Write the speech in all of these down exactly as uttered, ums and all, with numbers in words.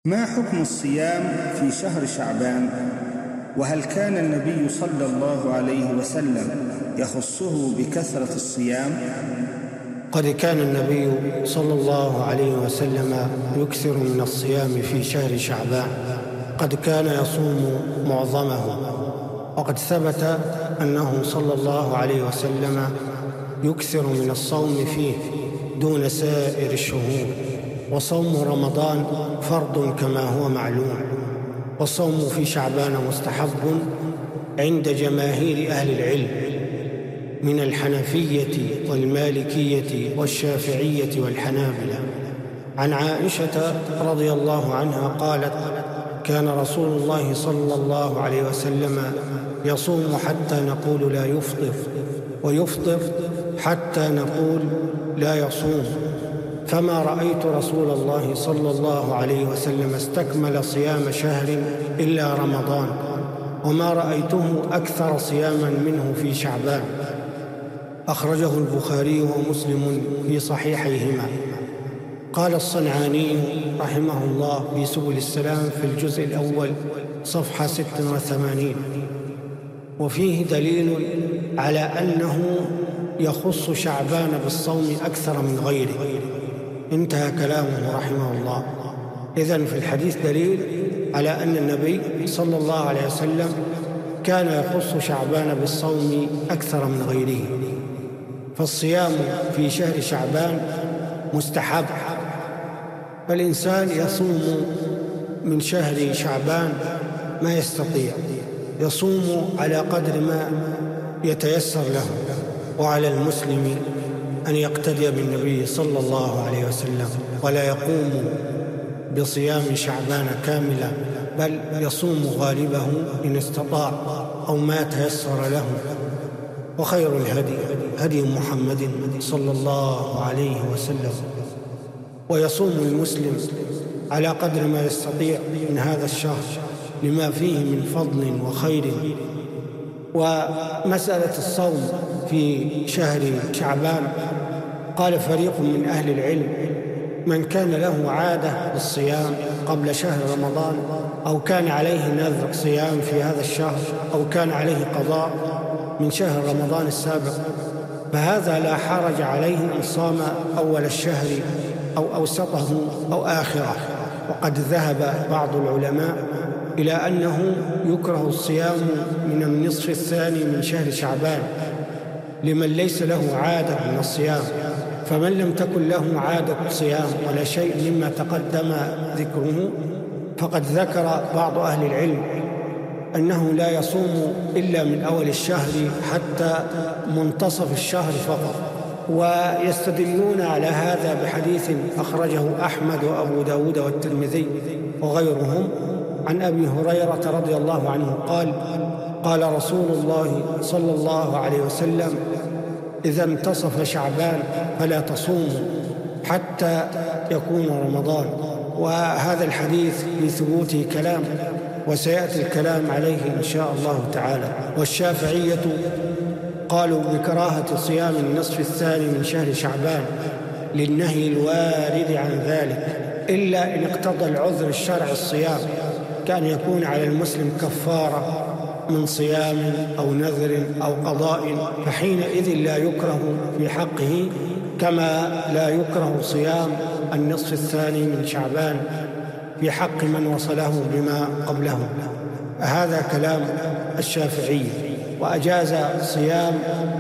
ما حكم الصيام في شهر شعبان؟ وهل كان النبي صلى الله عليه وسلم يخصه بكثرة الصيام؟ قد كان النبي صلى الله عليه وسلم يكثر من الصيام في شهر شعبان، قد كان يصوم معظمه، وقد ثبت أنه صلى الله عليه وسلم يكثر من الصوم فيه دون سائر الشهور. وصوم رمضان فرض كما هو معلوم، والصوم في شعبان مستحب عند جماهير أهل العلم من الحنفية والمالكية والشافعية والحنابلة. عن عائشة رضي الله عنها قالت: كان رسول الله صلى الله عليه وسلم يصوم حتى نقول لا يفطر، ويفطر حتى نقول لا يصوم، فما رأيت رسول الله صلى الله عليه وسلم استكمل صيام شهر إلا رمضان، وما رأيته أكثر صياما منه في شعبان. أخرجه البخاري ومسلم في صحيحيهما. قال الصنعاني رحمه الله في سبل السلام في الجزء الأول صفحة ستة وثمانين: وفيه دليل على أنه يخص شعبان بالصوم أكثر من غيره. انتهى كلامه رحمه الله. إذن في الحديث دليل على أن النبي صلى الله عليه وسلم كان يخص شعبان بالصوم أكثر من غيره، فالصيام في شهر شعبان مستحب، فالإنسان يصوم من شهر شعبان ما يستطيع، يصوم على قدر ما يتيسر له، وعلى المسلم أن يقتدي بالنبي صلى الله عليه وسلم ولا يقوم بصيام شعبان كاملا، بل يصوم غالبه إن استطاع أو ما تيسر له. وخير الهدي هدي محمد صلى الله عليه وسلم. ويصوم المسلم على قدر ما يستطيع من هذا الشهر لما فيه من فضل وخير. ومسألة الصوم في شهر شعبان قال فريق من أهل العلم: من كان له عادة بالصيام قبل شهر رمضان، أو كان عليه نذر صيام في هذا الشهر، أو كان عليه قضاء من شهر رمضان السابق، فهذا لا حرج عليه إن صام أول الشهر أو أوسطه أو آخره. وقد ذهب بعض العلماء إلى أنه يكره الصيام من النصف الثاني من شهر شعبان لمن ليس له عادة من الصيام. فمن لم تكن له عادة صيام ولا شيء مما تقدم ذكره، فقد ذكر بعض أهل العلم أنه لا يصوم إلا من أول الشهر حتى منتصف الشهر فقط. ويستدلون على هذا بحديث أخرجه أحمد وأبو داود والترمذي وغيرهم عن أبي هريرة رضي الله عنه قال: قال رسول الله صلى الله عليه وسلم: إذا انتصف شعبان فلا تصوموا حتى يكون رمضان. وهذا الحديث في ثبوته كلام، وسيأتي الكلام عليه إن شاء الله تعالى. والشافعية قالوا بكراهة صيام النصف الثاني من شهر شعبان للنهي الوارد عن ذلك، إلا إن اقتضى العذر الشرعي الصيام، كان يكون على المسلم كفارة من صيام أو نذر أو قضاء، فحينئذ لا يكره في حقه، كما لا يكره صيام النصف الثاني من شعبان في حق من وصله بما قبله. هذا كلام الشافعي. وأجاز صيام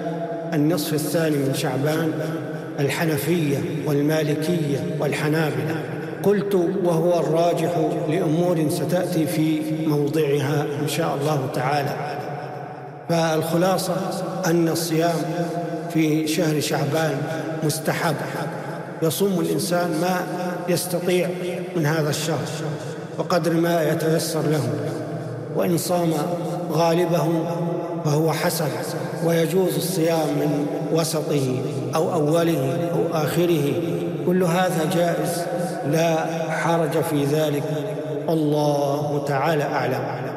النصف الثاني من شعبان الحنفية والمالكية والحنابلة. قلت وهو الراجح لأمور ستأتي في موضعها إن شاء الله تعالى. فالخلاصة أن الصيام في شهر شعبان مستحب، يصوم الإنسان ما يستطيع من هذا الشهر وقدر ما يتيسر له، وإن صام غالبه فهو حسن، ويجوز الصيام من وسطه أو أوله أو آخره، كل هذا جائز، لا حرج في ذلك. الله تعالى أعلم.